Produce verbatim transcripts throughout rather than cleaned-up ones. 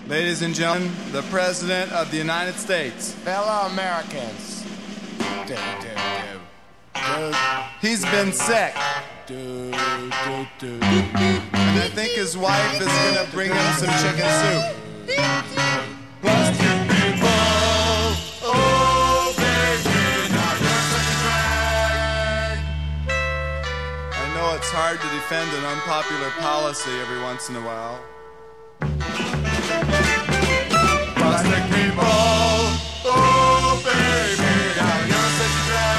Ladies and gentlemen, the President of the United States. Fellow Americans. Do, do, do. Do, He's been sick, do, do, do. and I think his wife is gonna bring him some chicken soup. Plastic people, oh baby, now you're such a drag. I know it's hard to defend an unpopular policy every once in a while. Plastic people, oh baby, now you're such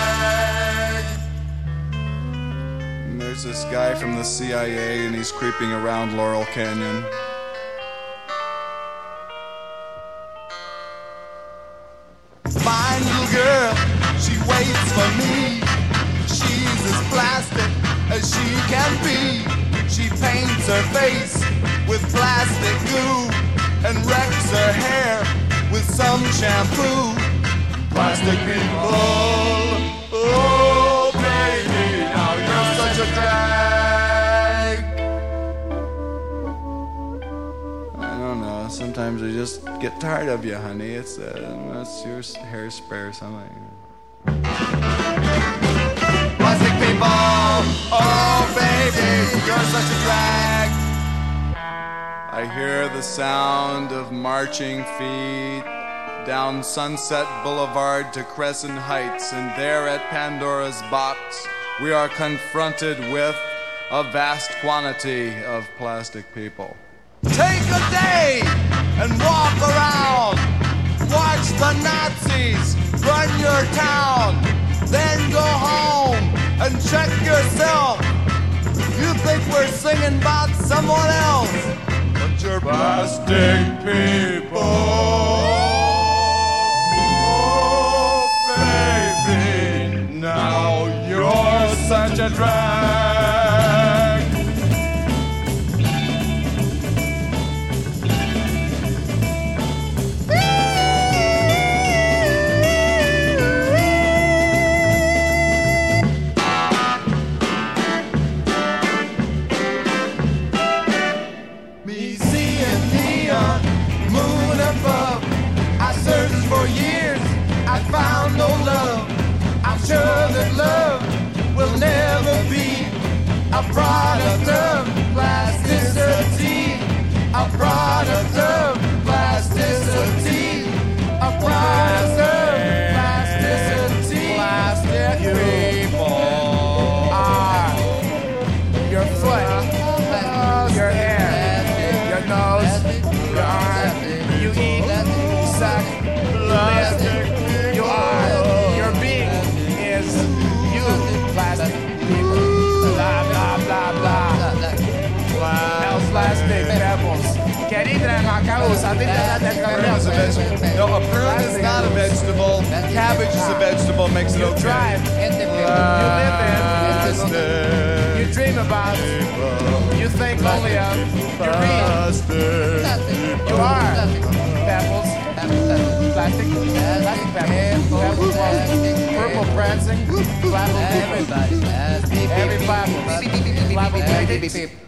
a drag. And there's this guy from the C I A, and he's creeping around Laurel Canyon. Fine little girl, she waits for me. She's as plastic as she can be. She paints her face with plastic glue and wrecks her hair with some shampoo. Plastic people, oh baby, now you're such a drag. I don't know. Sometimes I just get tired of you, honey. It's uh, it's your hairspray or something. Plastic people, oh baby, you're such a drag. I hear the sound of marching feet down Sunset Boulevard to Crescent Heights, and there at Pandora's Box, we are confronted with a vast quantity of plastic people. Take a day and walk around. Watch the Nazis run your town. Then go home and check yourself. You think we're singing about someone else, but you're plastic people. Oh, baby, now you're such a drag. For years I found no love. I'm sure that love will never be a product of plasticity. A product of plasticity. A product of plasticity. Plastic people are your foot, your hair, your nose, your arm. You eat, suck. Plastic. You are, your being is you, plastic people. Blah, blah, blah, blah. Hell's plastic pebbles. Querida Macaus, I think that that's A vegetable. No, a prune is not a vegetable. Cabbage is a vegetable, makes it you okay. drive, you live in, you dream about, you think only of, you read, you are pebbles. Plastic, plastic pebbles, pebbles, purple prancing, flapple, everybody, every flapple, flapple,